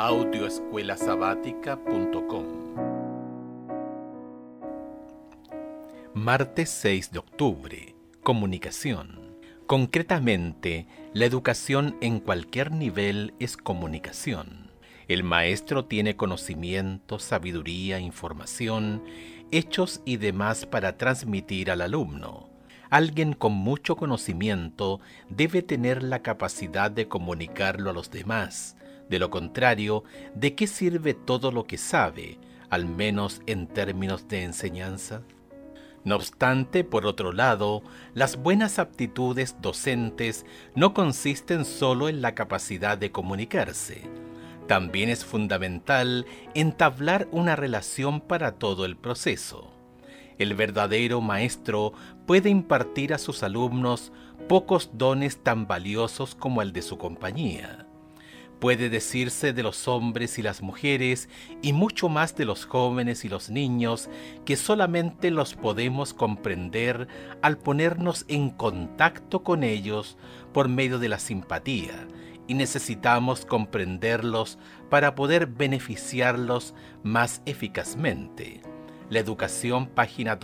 audioescuelasabática.com. Martes 6 de octubre. Comunicación. Concretamente, la educación en cualquier nivel es comunicación. El maestro tiene conocimiento, sabiduría, información, hechos y demás para transmitir al alumno. Alguien con mucho conocimiento debe tener la capacidad de comunicarlo a los demás. De lo contrario, ¿de qué sirve todo lo que sabe, al menos en términos de enseñanza? No obstante, por otro lado, las buenas aptitudes docentes no consisten solo en la capacidad de comunicarse. También es fundamental entablar una relación para todo el proceso. El verdadero maestro puede impartir a sus alumnos pocos dones tan valiosos como el de su compañía. Puede decirse de los hombres y las mujeres, y mucho más de los jóvenes y los niños, que solamente los podemos comprender al ponernos en contacto con ellos por medio de la simpatía, y necesitamos comprenderlos para poder beneficiarlos más eficazmente. La educación, página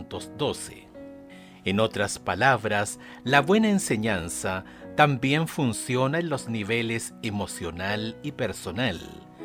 212. En otras palabras, la buena enseñanza también funciona en los niveles emocional y personal.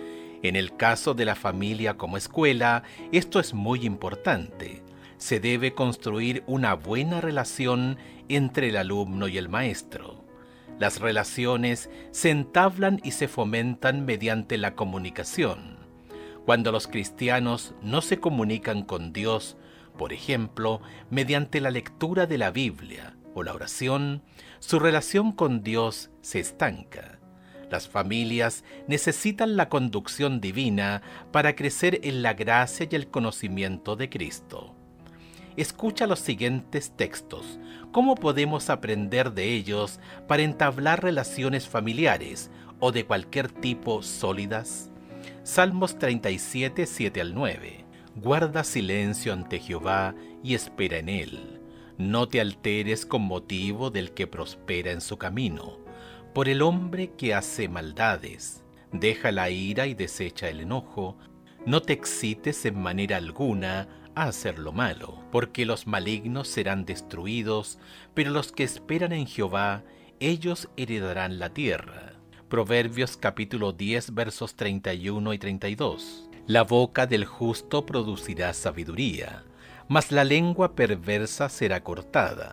En el caso de la familia como escuela, esto es muy importante. Se debe construir una buena relación entre el alumno y el maestro. Las relaciones se entablan y se fomentan mediante la comunicación. Cuando los cristianos no se comunican con Dios, por ejemplo, mediante la lectura de la Biblia o la oración, su relación con Dios se estanca. Las familias necesitan la conducción divina para crecer en la gracia y el conocimiento de Cristo. Escucha los siguientes textos. ¿Cómo podemos aprender de ellos para entablar relaciones familiares o de cualquier tipo sólidas? Salmos 37, 7 al 9. Guarda silencio ante Jehová y espera en él. No te alteres con motivo del que prospera en su camino, por el hombre que hace maldades. Deja la ira y desecha el enojo. No te excites en manera alguna a hacer lo malo, porque los malignos serán destruidos, pero los que esperan en Jehová, ellos heredarán la tierra. Proverbios capítulo 10, versos 31 y 32. La boca del justo producirá sabiduría, mas la lengua perversa será cortada.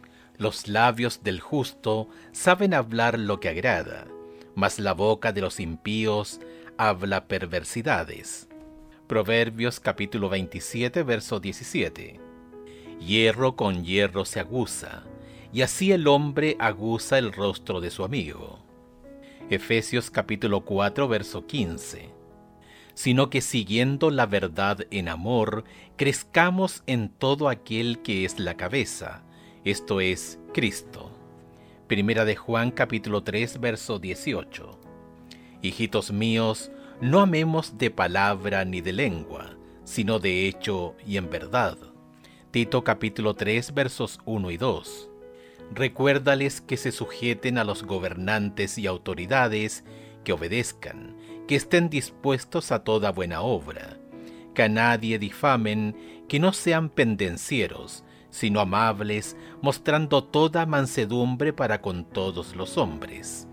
Los labios del justo saben hablar lo que agrada, mas la boca de los impíos habla perversidades. Proverbios capítulo 27, verso 17. Hierro con hierro se aguza, y así el hombre aguza el rostro de su amigo. Efesios capítulo 4, verso 15. Sino que siguiendo la verdad en amor, crezcamos en todo aquel que es la cabeza, esto es, Cristo. Primera de Juan capítulo 3, verso 18. Hijitos míos, no amemos de palabra ni de lengua, sino de hecho y en verdad. Tito capítulo 3, versos 1 y 2. Recuérdales que se sujeten a los gobernantes y autoridades, que obedezcan, que estén dispuestos a toda buena obra, que a nadie difamen, que no sean pendencieros, sino amables, mostrando toda mansedumbre para con todos los hombres.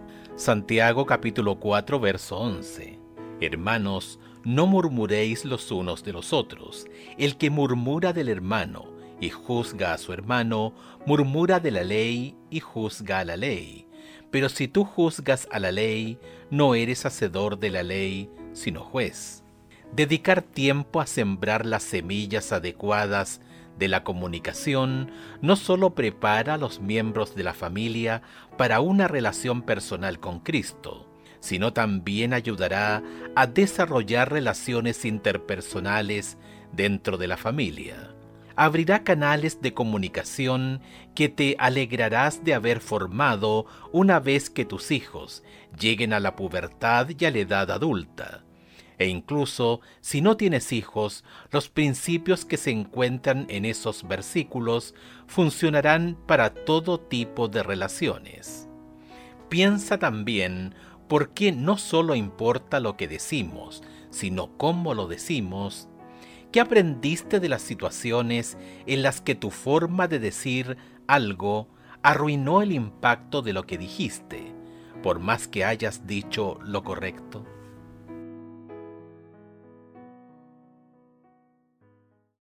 Santiago capítulo 4, verso 11. Hermanos, no murmuréis los unos de los otros. El que murmura del hermano y juzga a su hermano, murmura de la ley y juzga a la ley. Pero si tú juzgas a la ley, no eres hacedor de la ley, sino juez. Dedicar tiempo a sembrar las semillas adecuadas de la comunicación no solo prepara a los miembros de la familia para una relación personal con Cristo, sino también ayudará a desarrollar relaciones interpersonales dentro de la familia. Abrirá canales de comunicación que te alegrarás de haber formado una vez que tus hijos lleguen a la pubertad y a la edad adulta. E incluso, si no tienes hijos, los principios que se encuentran en esos versículos funcionarán para todo tipo de relaciones. Piensa también ¿Por qué no solo importa lo que decimos, sino cómo lo decimos? ¿Qué aprendiste de las situaciones en las que tu forma de decir algo arruinó el impacto de lo que dijiste, por más que hayas dicho lo correcto?